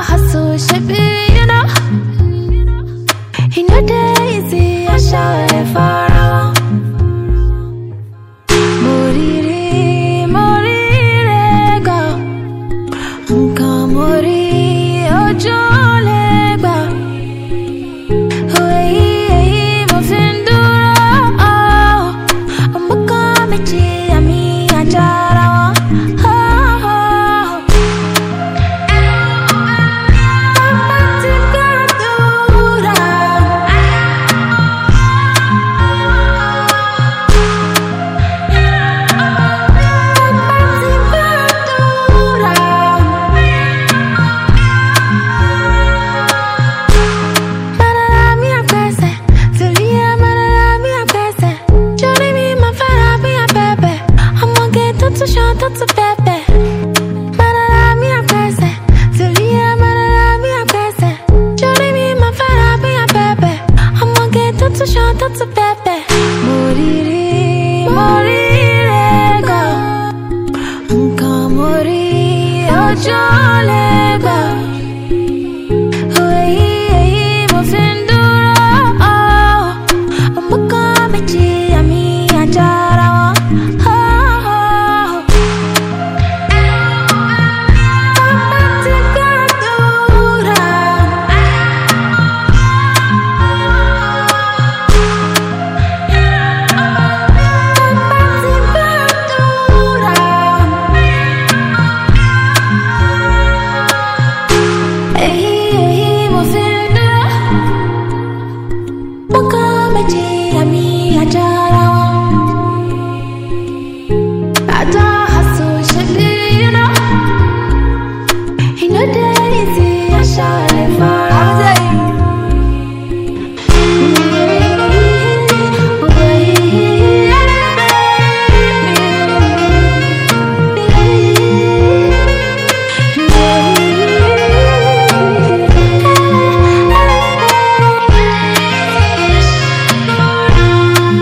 hustle should be, you know. You know that easy, I shout it for a while. Morire go. Mori, ojo legba. Hey, mo findura. I'm coming to me, I jara. That's a bebe. Manala mi a pese. Tulia manala mi a pese. Jolly me my fara mi a bebe. I'ma get that's a shot, that's a bebe. Morire go. Mori, ojo legba. Hey, mo findura. I'ma come at you, me a jara.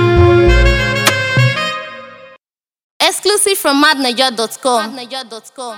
Exclusive from madniger.com.